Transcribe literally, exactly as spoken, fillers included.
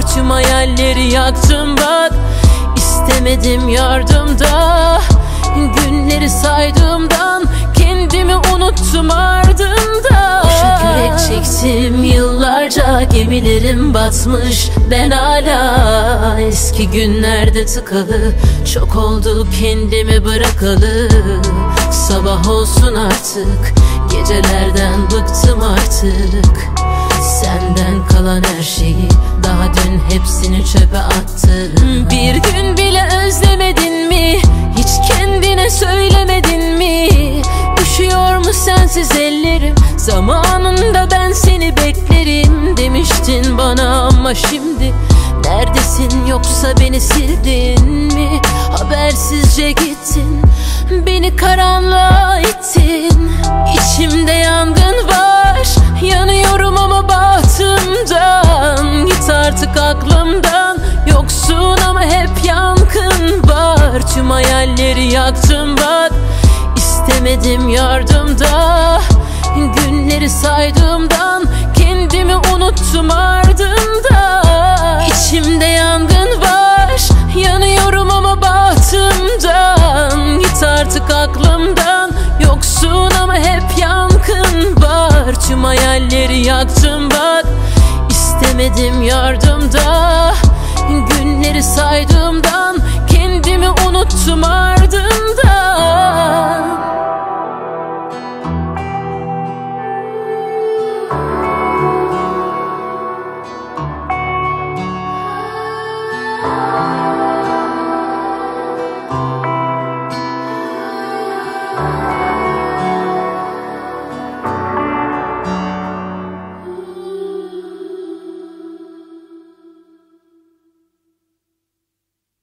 Tüm hayalleri yaktım bak. İstemedim yardımda, günleri saydığımdan kendimi unuttum ardında. Boşa kürek çektim yıllarca, gemilerim batmış, ben hala eski günlerde tıkalı. Çok oldu kendimi bırakalı. Sabah olsun artık, gecelerden bıktım artık. Senden kalan her şeyi, daha dün hepsini çöpe attım. Bir gün bile özlemedin mi? Hiç kendine söylemedin mi? Üşüyor mu sensiz ellerim? Zamanında ben seni beklerim demiştin bana, ama şimdi neredesin, yoksa beni sildin mi? Habersizce gittin, beni karanlığa ittin. İçimde yangın var, yanıyorum ama bahtımdan. Git artık aklımdan, yoksun ama hep yankın var. Tüm hayalleri yaktım bak. İstemedim yardımda, günleri saydığımdan kendimi unuttum ardında. İçimde yangın var, yanıyorum ama bahtımdan. Git artık aklımdan, yoksun ama hep yankın var. Tüm hayalleri yaktım bak. İstemedim yardımda, günleri saydığımdan kendimi unuttum ardında.